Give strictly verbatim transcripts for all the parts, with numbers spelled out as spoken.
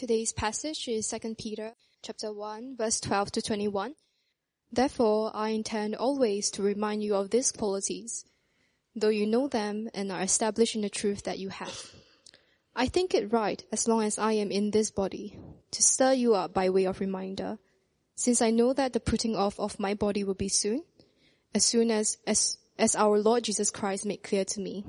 Today's passage is Second Peter chapter one, verse twelve to twenty-one. Therefore, I intend always to remind you of these qualities, though you know them and are established in the truth that you have. I think it right, as long as I am in this body, to stir you up by way of reminder, since I know that the putting off of my body will be soon, as soon as, as, as our Lord Jesus Christ made clear to me.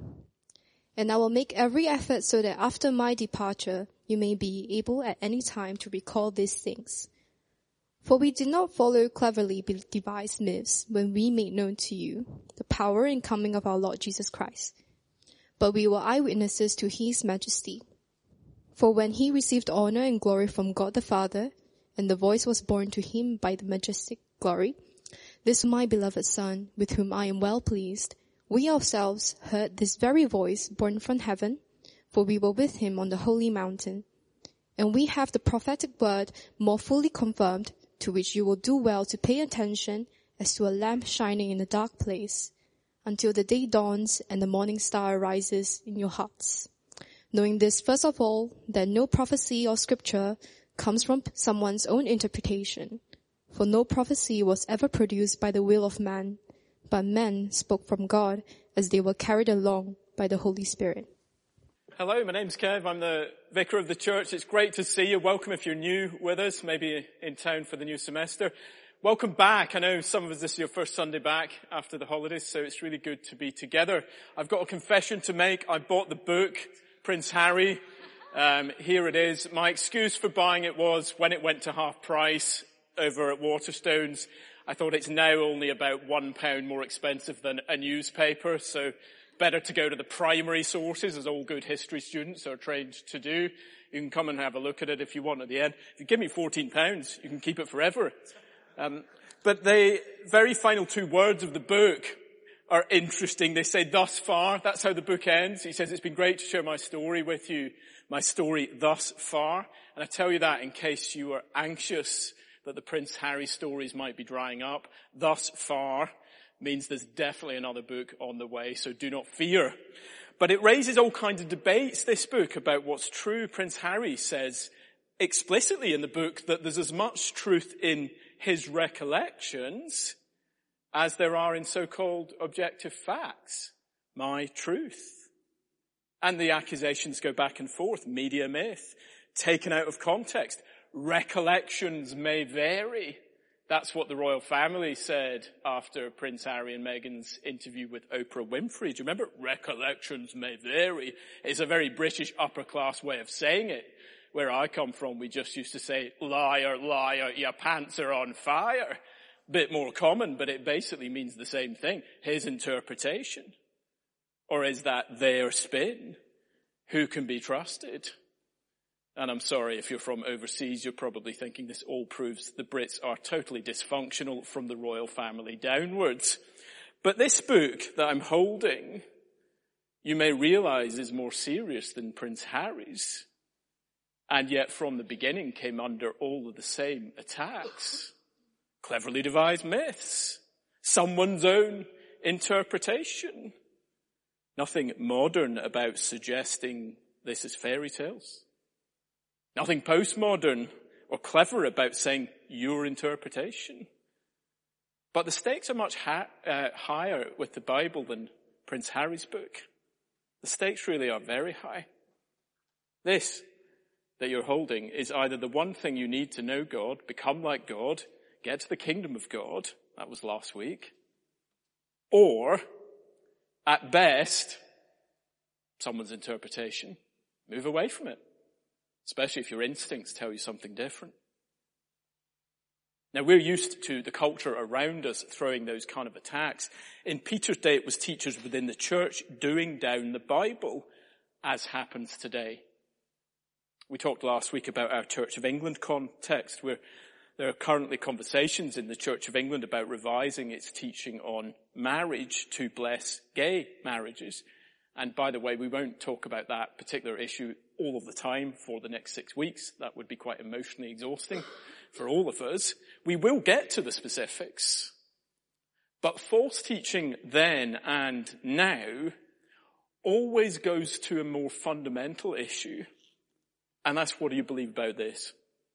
And I will make every effort so that after my departure, you may be able at any time to recall these things. For we did not follow cleverly devised myths when we made known to you the power and coming of our Lord Jesus Christ. But we were eyewitnesses to his majesty. For when he received honor and glory from God the Father, and the voice was borne to him by the majestic glory, "This is my beloved Son, with whom I am well pleased," we ourselves heard this very voice borne from heaven, for we were with him on the holy mountain. And we have the prophetic word more fully confirmed, to which you will do well to pay attention as to a lamp shining in a dark place, until the day dawns and the morning star arises in your hearts. Knowing this, first of all, that no prophecy or scripture comes from someone's own interpretation, for no prophecy was ever produced by the will of man, but men spoke from God as they were carried along by the Holy Spirit. Hello, my name's Kev. I'm the vicar of the church. It's great to see you. Welcome if you're new with us, maybe in town for the new semester. Welcome back. I know some of us, this is your first Sunday back after the holidays, so it's really good to be together. I've got a confession to make. I bought the book, Prince Harry. Um, here it is. My excuse for buying it was when it went to half price over at Waterstones, I thought it's now only about one pound more expensive than a newspaper, so better to go to the primary sources, as all good history students are trained to do. You can come and have a look at it if you want at the end. If you give me fourteen pounds, you can keep it forever. Um, but the very final two words of the book are interesting. They say, "thus far." That's how the book ends. He says, "It's been great to share my story with you, my story thus far." And I tell you that in case you are anxious that the Prince Harry stories might be drying up. Thus far means there's definitely another book on the way, so do not fear. But it raises all kinds of debates, this book, about what's true. Prince Harry says explicitly in the book that there's as much truth in his recollections as there are in so-called objective facts. My truth. And the accusations go back and forth. Media myth. Taken out of context. Recollections may vary. That's what the royal family said after Prince Harry and Meghan's interview with Oprah Winfrey. Do you remember? Recollections may vary. It's a very British upper class way of saying it. Where I come from, we just used to say, "Liar, liar, your pants are on fire." Bit more common, but it basically means the same thing. His interpretation. Or is that their spin? Who can be trusted? And I'm sorry, if you're from overseas, you're probably thinking this all proves the Brits are totally dysfunctional from the royal family downwards. But this book that I'm holding, you may realize is more serious than Prince Harry's. And yet from the beginning came under all of the same attacks. Cleverly devised myths. Someone's own interpretation. Nothing modern about suggesting this is fairy tales. Nothing postmodern or clever about saying your interpretation. But the stakes are much ha- uh, higher with the Bible than Prince Harry's book. The stakes really are very high. This that you're holding is either the one thing you need to know God, become like God, get to the kingdom of God, that was last week, or, at best, someone's interpretation. Move away from it. Especially if your instincts tell you something different. Now, we're used to the culture around us throwing those kind of attacks. In Peter's day, it was teachers within the church doing down the Bible, as happens today. We talked last week about our Church of England context, where there are currently conversations in the Church of England about revising its teaching on marriage to bless gay marriages. And by the way, we won't talk about that particular issue all of the time for the next six weeks. That would be quite emotionally exhausting for all of us. We will get to the specifics. But false teaching then and now always goes to a more fundamental issue. And that's what do you believe about this?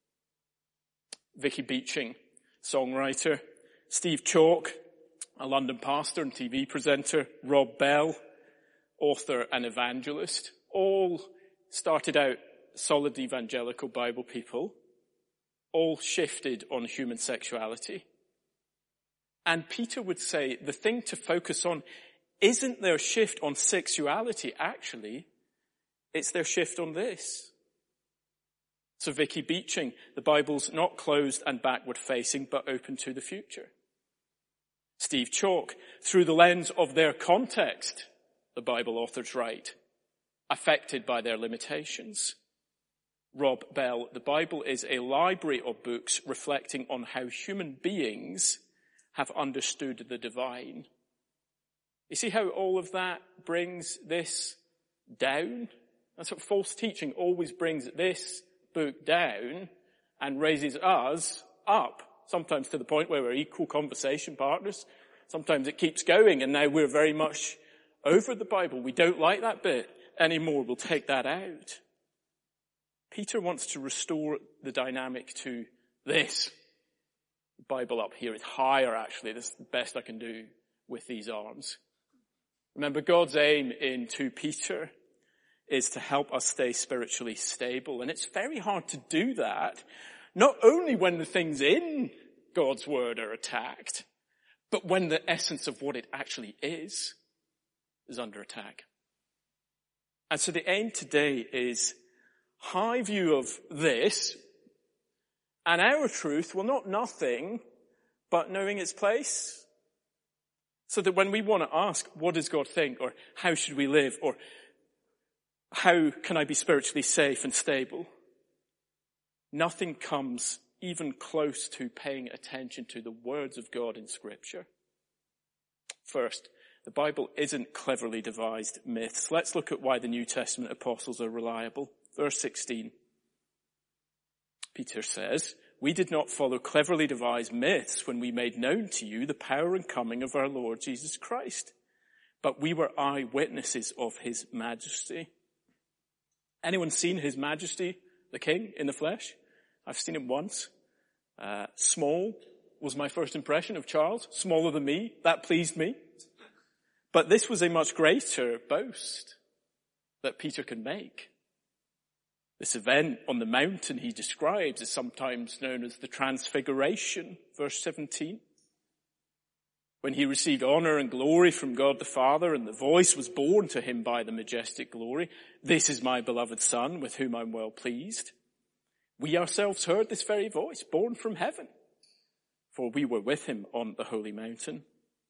Vicky Beeching, songwriter. Steve Chalk, a London pastor and T V presenter. Rob Bell, author and evangelist. All started out solid evangelical Bible people. All shifted on human sexuality. And Peter would say the thing to focus on isn't their shift on sexuality, actually. It's their shift on this. So Vicky Beeching, the Bible's not closed and backward facing, but open to the future. Steve Chalk, through the lens of their context, the Bible authors write, affected by their limitations. Rob Bell, the Bible is a library of books reflecting on how human beings have understood the divine. You see how all of that brings this down? That's what false teaching always brings, this book down and raises us up, sometimes to the point where we're equal conversation partners. Sometimes it keeps going and now we're very much over the Bible. We don't like that bit anymore. We'll take that out. Peter wants to restore the dynamic to this. The Bible up here is higher, actually. This is the best I can do with these arms. Remember, God's aim in Second Peter is to help us stay spiritually stable. And it's very hard to do that, not only when the things in God's word are attacked, but when the essence of what it actually is, is under attack. And so the aim today is high view of this, and our truth, well, not nothing, but knowing its place. So that when we want to ask, what does God think? Or how should we live? Or how can I be spiritually safe and stable? Nothing comes even close to paying attention to the words of God in Scripture. First, the Bible isn't cleverly devised myths. Let's look at why the New Testament apostles are reliable. Verse sixteen. Peter says, "We did not follow cleverly devised myths when we made known to you the power and coming of our Lord Jesus Christ, but we were eyewitnesses of his majesty." Anyone seen his majesty, the king, in the flesh? I've seen him once. Uh, small was my first impression of Charles. Smaller than me. That pleased me. But this was a much greater boast that Peter can make. This event on the mountain he describes is sometimes known as the Transfiguration, verse seventeen. When he received honor and glory from God the Father, and the voice was borne to him by the majestic glory, "This is my beloved Son, with whom I'm well pleased." We ourselves heard this very voice, born from heaven, for we were with him on the holy mountain.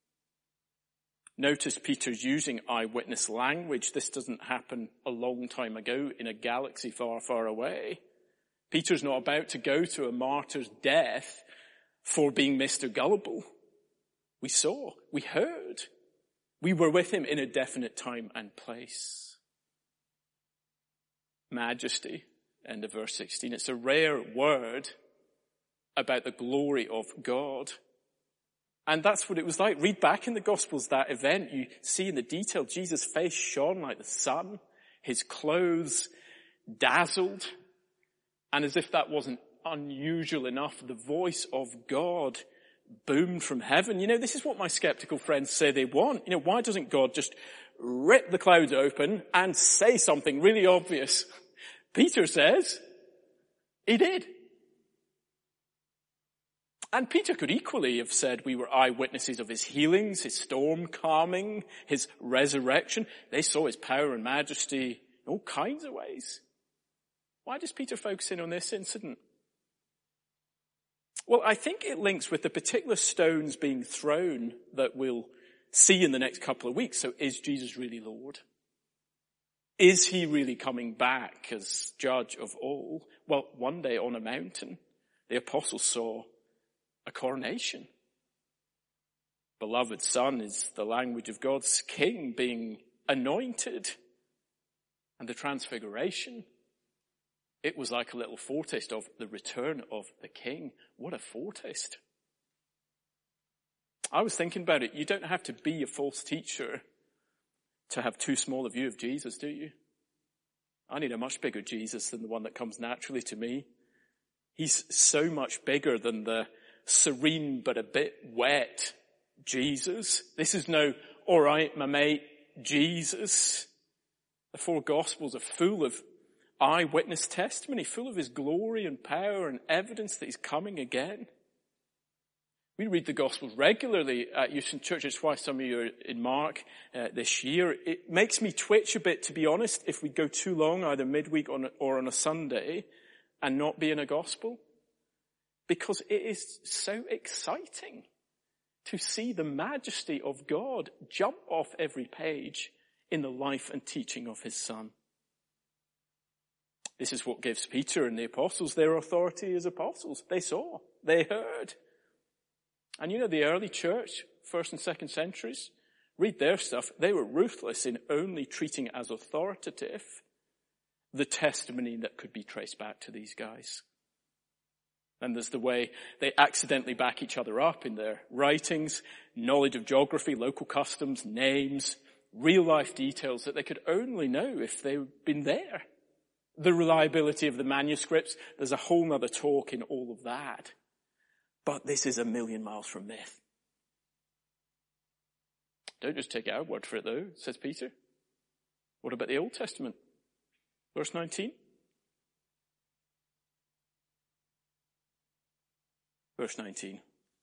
Notice Peter's using eyewitness language. This doesn't happen a long time ago in a galaxy far, far away. Peter's not about to go to a martyr's death for being Mister Gullible. We saw, we heard, we were with him in a definite time and place. Majesty, end of verse sixteen. It's a rare word about the glory of God. And that's what it was like. Read back in the Gospels, that event. You see in the detail, Jesus' face shone like the sun. His clothes dazzled. And as if that wasn't unusual enough, the voice of God boomed from heaven. You know, this is what my skeptical friends say they want. You know, why doesn't God just rip the clouds open and say something really obvious? Peter says he did. And Peter could equally have said we were eyewitnesses of his healings, his storm calming, his resurrection. They saw his power and majesty in all kinds of ways. Why does Peter focus in on this incident? Well, I think it links with the particular stones being thrown that we'll see in the next couple of weeks. So is Jesus really Lord? Is he really coming back as judge of all? Well, one day on a mountain, the apostles saw a coronation. Beloved Son is the language of God's King being anointed. And the Transfiguration, it was like a little foretaste of the return of the King. What a foretaste. I was thinking about it. You don't have to be a false teacher to have too small a view of Jesus, do you? I need a much bigger Jesus than the one that comes naturally to me. He's so much bigger than the serene but a bit wet Jesus. This is no, all right, my mate, Jesus. The four Gospels are full of eyewitness testimony, full of his glory and power and evidence that he's coming again. We read the Gospels regularly at Houston Church. It's why some of you are in Mark uh, this year. It makes me twitch a bit, to be honest, if we go too long, either midweek on, or on a Sunday, and not be in a Gospel. Because it is so exciting to see the majesty of God jump off every page in the life and teaching of his Son. This is what gives Peter and the apostles their authority as apostles. They saw, they heard. And you know, the early church, first and second centuries, read their stuff. They were ruthless in only treating as authoritative the testimony that could be traced back to these guys. And there's the way they accidentally back each other up in their writings, knowledge of geography, local customs, names, real life details that they could only know if they'd been there. The reliability of the manuscripts, there's a whole nother talk in all of that. But this is a million miles from myth. Don't just take our word for it though, says Peter. What about the Old Testament? Verse nineteen. Verse nineteen.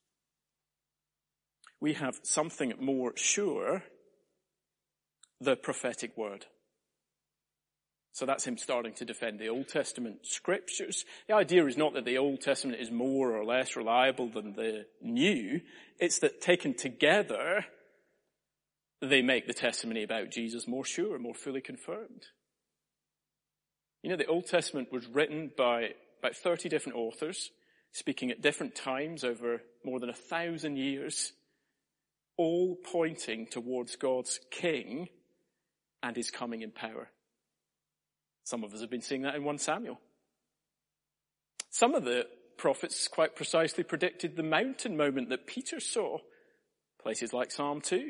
We have something more sure, the prophetic word. So that's him starting to defend the Old Testament scriptures. The idea is not that the Old Testament is more or less reliable than the New. It's that taken together, they make the testimony about Jesus more sure, more fully confirmed. You know, the Old Testament was written by about thirty different authors, speaking at different times over more than a thousand years, all pointing towards God's King and his coming in power. Some of us have been seeing that in First Samuel. Some of the prophets quite precisely predicted the mountain moment that Peter saw. Places like Psalm two.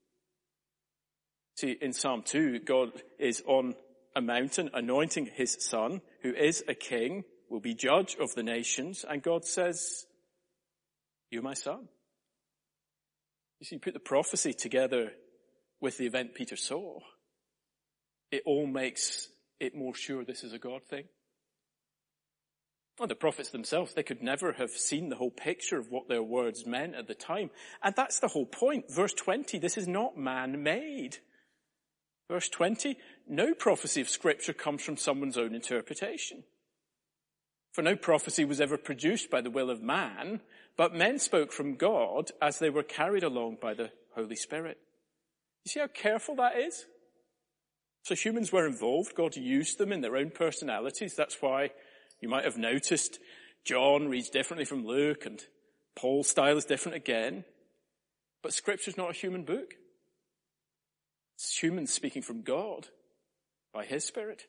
See, in Psalm two, God is on a mountain anointing his Son, who is a king, will be judge of the nations, and God says, "You're my Son." You see, put the prophecy together with the event Peter saw, it all makes it more sure this is a God thing. Well, the prophets themselves, they could never have seen the whole picture of what their words meant at the time. And that's the whole point. Verse twenty, this is not man-made. Verse twenty, no prophecy of Scripture comes from someone's own interpretation. For no prophecy was ever produced by the will of man, but men spoke from God as they were carried along by the Holy Spirit. You see how careful that is? So humans were involved. God used them in their own personalities. That's why you might have noticed John reads differently from Luke and Paul's style is different again. But Scripture's not a human book. It's humans speaking from God by his Spirit.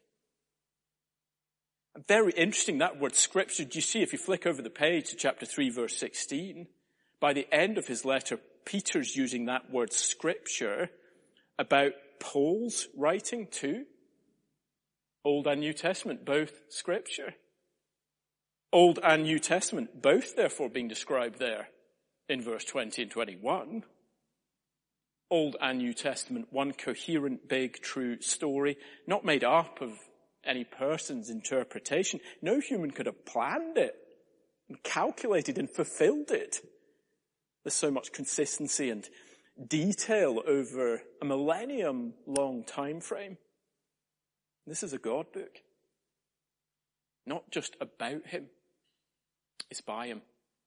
And very interesting, that word Scripture. Do you see, if you flick over the page to chapter three, verse sixteen, by the end of his letter, Peter's using that word Scripture about Paul's writing too. Old and New Testament, both Scripture. Old and New Testament, both therefore being described there in verse twenty and twenty-one. Old and New Testament, one coherent, big, true story, not made up of any person's interpretation. No human could have planned it and calculated and fulfilled it. There's so much consistency and detail over a millennium long time frame. This is a God book. Not just about him. It's by him.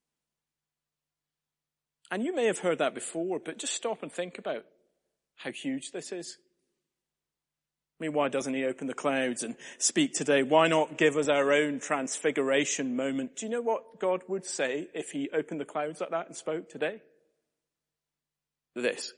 And you may have heard that before, but just stop and think about how huge this is. I mean, why doesn't he open the clouds and speak today? Why not give us our own transfiguration moment? Do you know what God would say if he opened the clouds like that and spoke today? This.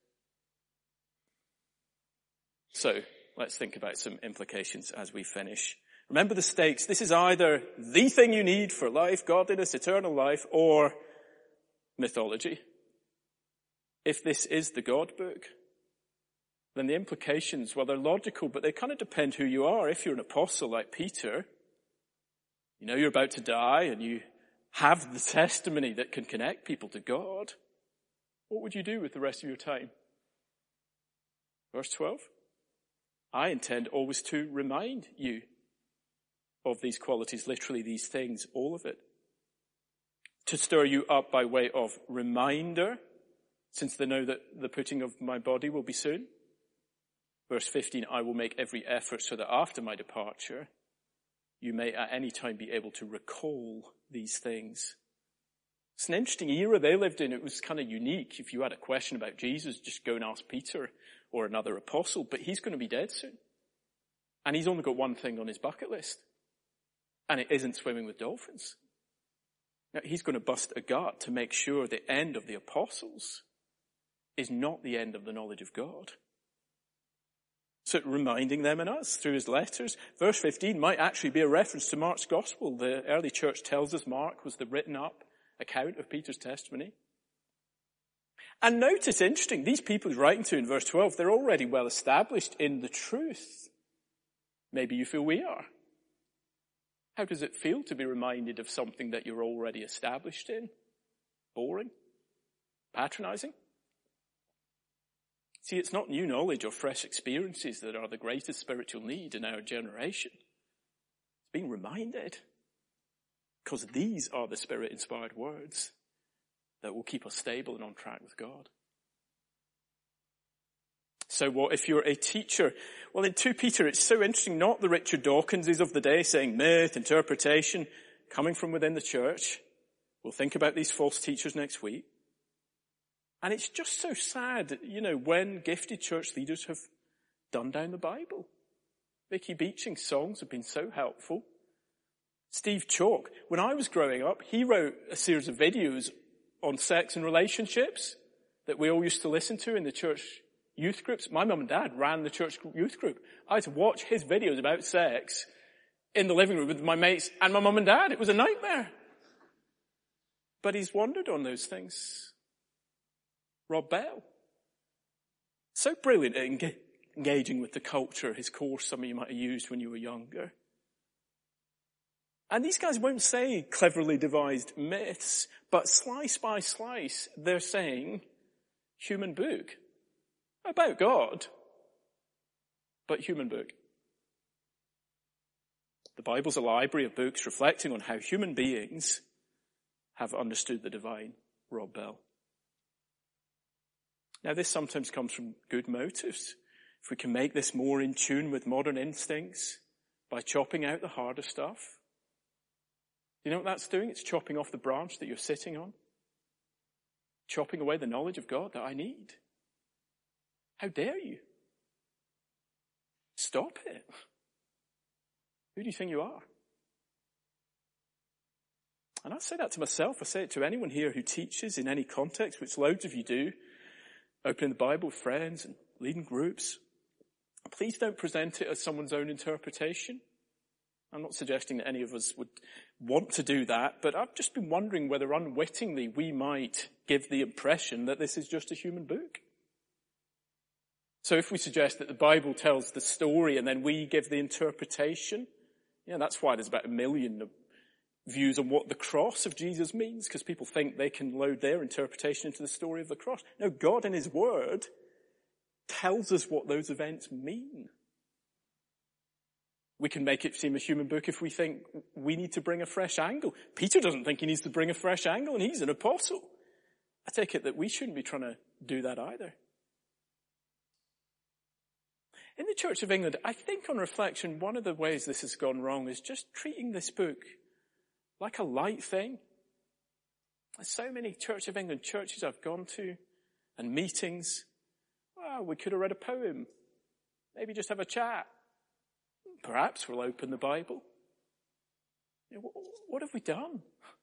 So, let's think about some implications as we finish. Remember the stakes. This is either the thing you need for life, godliness, eternal life, or mythology. If this is the God book, then the implications, well, they're logical, but they kind of depend who you are. If you're an apostle like Peter, you know you're about to die and you have the testimony that can connect people to God, what would you do with the rest of your time? Verse twelve, I intend always to remind you of these qualities, literally these things, all of it. To stir you up by way of reminder, since they know that the putting of my body will be soon. Verse fifteen, I will make every effort so that after my departure, you may at any time be able to recall these things. It's an interesting era they lived in. It was kind of unique. If you had a question about Jesus, just go and ask Peter or another apostle, but he's going to be dead soon. And he's only got one thing on his bucket list. And it isn't swimming with dolphins. Now, he's going to bust a gut to make sure the end of the apostles is not the end of the knowledge of God. So reminding them and us through his letters. Verse fifteen might actually be a reference to Mark's gospel. The early church tells us Mark was the written up account of Peter's testimony. And notice, interesting, these people he's writing to in verse twelve, they're already well established in the truth. Maybe you feel we are. How does it feel to be reminded of something that you're already established in? Boring? Patronizing? See, it's not new knowledge or fresh experiences that are the greatest spiritual need in our generation. It's being reminded. Because these are the Spirit-inspired words that will keep us stable and on track with God. So what if you're a teacher? Well, in Second Peter, it's so interesting, not the Richard Dawkinses of the day saying myth, interpretation, coming from within the church. We'll think about these false teachers next week. And it's just so sad, you know, when gifted church leaders have dumbed down the Bible. Vicky Beeching's songs have been so helpful. Steve Chalk, when I was growing up, he wrote a series of videos on sex and relationships that we all used to listen to in the church youth groups. My mum and dad ran the church youth group. I had to watch his videos about sex in the living room with my mates and my mum and dad. It was a nightmare. But he's wandered on those things. Rob Bell. So brilliant at enga- engaging with the culture, his course some of you might have used when you were younger. And these guys won't say cleverly devised myths, but slice by slice, they're saying human book. About God, but human book. The Bible's a library of books reflecting on how human beings have understood the divine. Rob Bell. Now, this sometimes comes from good motives. If we can make this more in tune with modern instincts by chopping out the harder stuff. You know what that's doing? It's chopping off the branch that you're sitting on. Chopping away the knowledge of God that I need. How dare you? Stop it. Who do you think you are? And I say that to myself. I say it to anyone here who teaches in any context, which loads of you do. Opening the Bible with friends and leading groups. Please don't present it as someone's own interpretation. I'm not suggesting that any of us would want to do that, but I've just been wondering whether unwittingly we might give the impression that this is just a human book. So if we suggest that the Bible tells the story and then we give the interpretation, yeah, that's why there's about a million views on what the cross of Jesus means, because people think they can load their interpretation into the story of the cross. No, God in his word tells us what those events mean. We can make it seem a human book if we think we need to bring a fresh angle. Peter doesn't think he needs to bring a fresh angle, and he's an apostle. I take it that we shouldn't be trying to do that either. In the Church of England, I think on reflection, one of the ways this has gone wrong is just treating this book like a light thing. There's so many Church of England churches I've gone to and meetings. Well, we could have read a poem. Maybe just have a chat. Perhaps we'll open the Bible. You know, what have we done?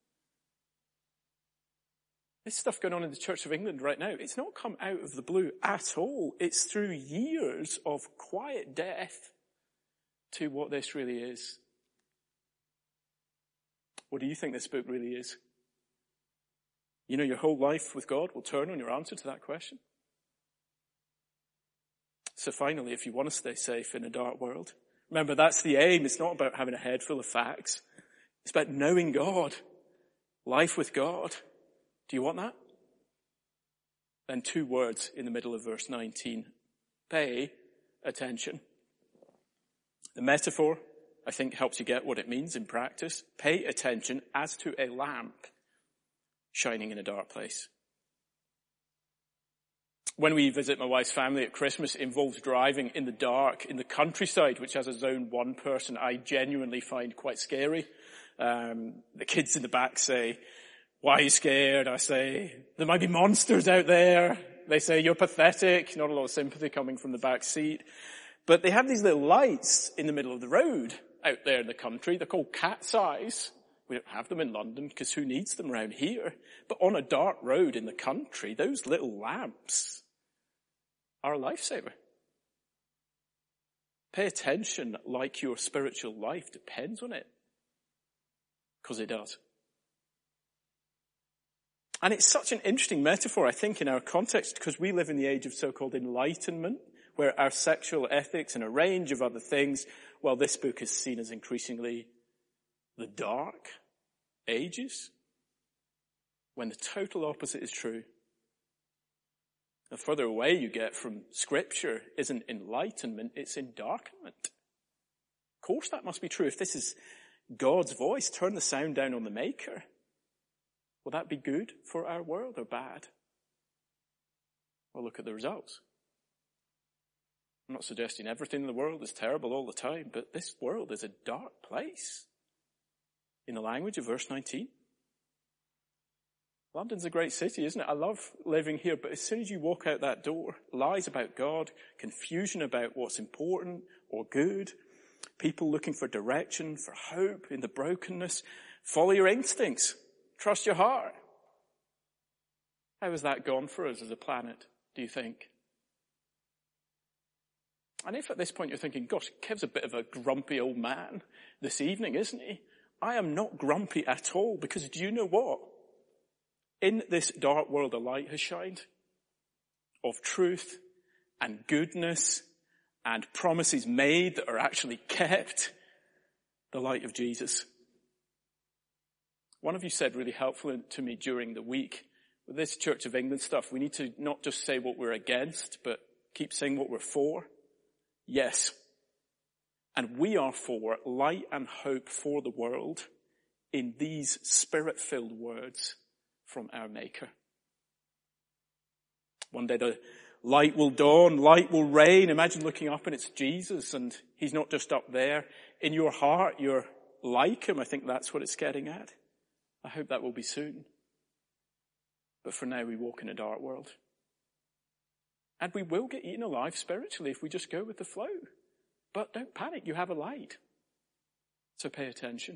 This stuff going on in the Church of England right now, it's not come out of the blue at all. It's through years of quiet death to what this really is. What do you think this book really is? You know, your whole life with God will turn on your answer to that question. So finally, if you want to stay safe in a dark world, remember that's the aim. It's not about having a head full of facts. It's about knowing God, life with God. Do you want that? Then two words in the middle of verse nineteen. Pay attention. The metaphor, I think, helps you get what it means in practice. Pay attention as to a lamp shining in a dark place. When we visit my wife's family at Christmas, it involves driving in the dark in the countryside, which has a zone one person I genuinely find quite scary. Um, the kids in the back say, "Why are you scared?" I say, "There might be monsters out there." They say, "You're pathetic." Not a lot of sympathy coming from the back seat. But they have these little lights in the middle of the road out there in the country. They're called cat's eyes. We don't have them in London because who needs them around here? But on a dark road in the country, those little lamps are a lifesaver. Pay attention like your spiritual life depends on it. Because it does. And it's such an interesting metaphor, I think, in our context, because we live in the age of so-called enlightenment, where our sexual ethics and a range of other things, well, this book is seen as increasingly the dark ages, when the total opposite is true. The further away you get from Scripture isn't enlightenment, it's endarkenment. Of course that must be true. If this is God's voice, turn the sound down on the maker. Will that be good for our world or bad? Well, look at the results. I'm not suggesting everything in the world is terrible all the time, but this world is a dark place. In the language of verse nineteen. London's a great city, isn't it? I love living here, but as soon as you walk out that door, lies about God, confusion about what's important or good, people looking for direction, for hope in the brokenness, follow your instincts, trust your heart. How has that gone for us as a planet, do you think? And if at this point you're thinking, gosh, Kev's a bit of a grumpy old man this evening, isn't he? I am not grumpy at all, because do you know what? In this dark world, a light has shined of truth and goodness and promises made that are actually kept. The light of Jesus. One of you said really helpful to me during the week, with this Church of England stuff, we need to not just say what we're against, but keep saying what we're for. Yes. And we are for light and hope for the world in these spirit-filled words from our Maker. One day the light will dawn, light will reign. Imagine looking up and it's Jesus, and he's not just up there. In your heart, you're like him. I think that's what it's getting at. I hope that will be soon. But for now, we walk in a dark world. And we will get eaten alive spiritually if we just go with the flow. But don't panic, you have a light. So pay attention.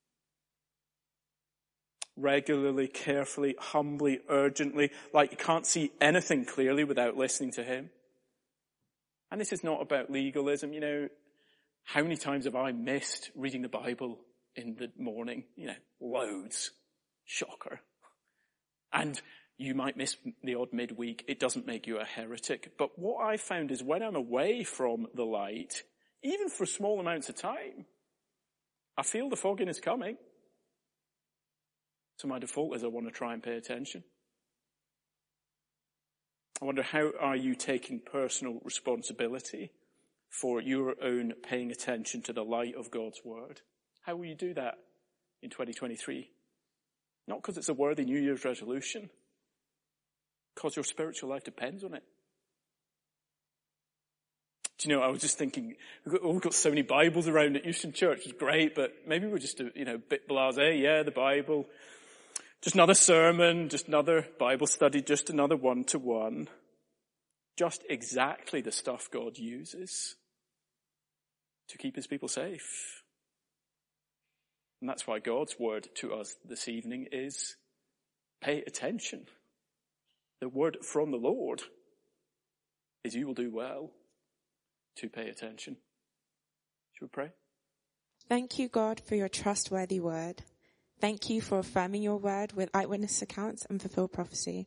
Regularly, carefully, humbly, urgently, like you can't see anything clearly without listening to him. And this is not about legalism. You know, how many times have I missed reading the Bible in the morning? You know, loads. Shocker. And you might miss the odd midweek. It doesn't make you a heretic. But what I found is when I'm away from the light, even for small amounts of time, I feel the fogginess coming. So my default is I want to try and pay attention. I wonder, how are you taking personal responsibility for your own paying attention to the light of God's word? How will you do that in twenty twenty-three? Not because it's a worthy New Year's resolution, because your spiritual life depends on it. Do you know, I was just thinking, we've got, we've got so many Bibles around at Euston Church. It's great, but maybe we're just, a, you know, a bit blasé. Yeah, the Bible. Just another sermon, just another Bible study, just another one-to-one. Just exactly the stuff God uses to keep his people safe. And that's why God's word to us this evening is, pay attention. The word from the Lord is, you will do well to pay attention. Should we pray? Thank you, God, for your trustworthy word. Thank you for affirming your word with eyewitness accounts and fulfilled prophecy. We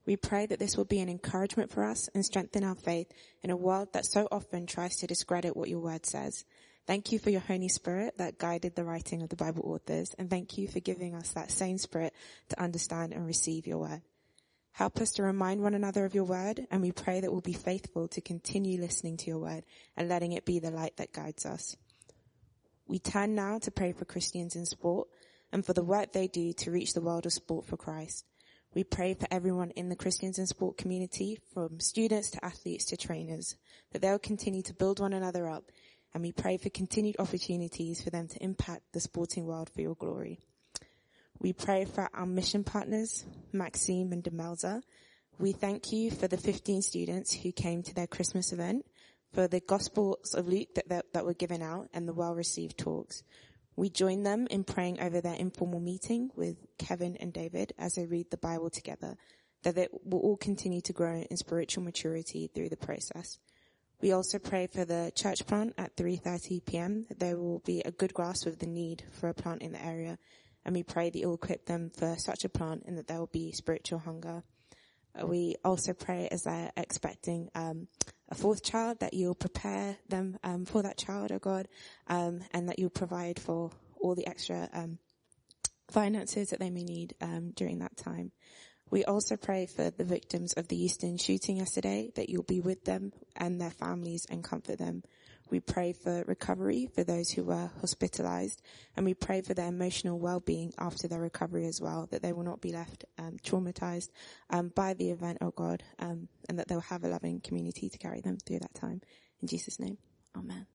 We pray that this will be an encouragement for us and strengthen our faith in a world that so often tries to discredit what your word says. Thank you for your Holy Spirit that guided the writing of the Bible authors, and thank you for giving us that same spirit to understand and receive your word. Help us to remind one another of your word, and we pray that we'll be faithful to continue listening to your word and letting it be the light that guides us. We turn now to pray for Christians in sport and for the work they do to reach the world of sport for Christ. We pray for everyone in the Christians in sport community, from students to athletes to trainers, that they'll continue to build one another up, and we pray for continued opportunities for them to impact the sporting world for your glory. We pray for our mission partners, Maxime and Demelza. We thank you for the fifteen students who came to their Christmas event, for the Gospels of Luke that, that, that were given out, and the well-received talks. We join them in praying over their informal meeting with Kevin and David as they read the Bible together, that they will all continue to grow in spiritual maturity through the process. We also pray for the church plant at three thirty p.m. that there will be a good grasp of the need for a plant in the area, and we pray that you will equip them for such a plant and that there will be spiritual hunger. We also pray as they're expecting um, a fourth child, that you'll prepare them um, for that child, oh God, um, and that you'll provide for all the extra um, finances that they may need um, during that time. We also pray for the victims of the Euston shooting yesterday, that you'll be with them and their families and comfort them. We pray for recovery for those who were hospitalized, and we pray for their emotional well-being after their recovery as well, that they will not be left um, traumatized um, by the event, oh God, um, and that they'll have a loving community to carry them through that time. In Jesus' name, amen.